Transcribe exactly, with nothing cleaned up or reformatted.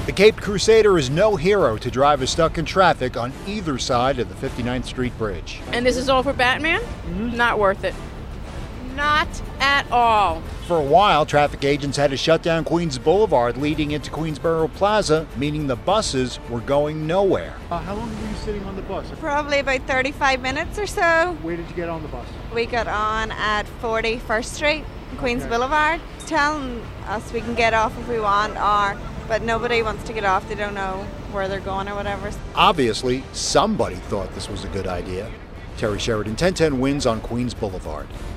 The Caped Crusader is no hero to drivers stuck in traffic on either side of the fifty-ninth Street Bridge. And this is all for Batman? Mm-hmm. Not worth it. Not at all. For a while, traffic agents had to shut down Queens Boulevard leading into Queensboro Plaza, meaning the buses were going nowhere. Uh, how long were you sitting on the bus? Probably about thirty-five minutes or so. Where did you get on the bus? We got on at forty-first Street, Queens Okay. Boulevard. Telling us we can get off if we want, or but nobody wants to get off. They don't know where they're going or whatever. Obviously, somebody thought this was a good idea. Terry Sheridan, ten ten Wins on Queens Boulevard.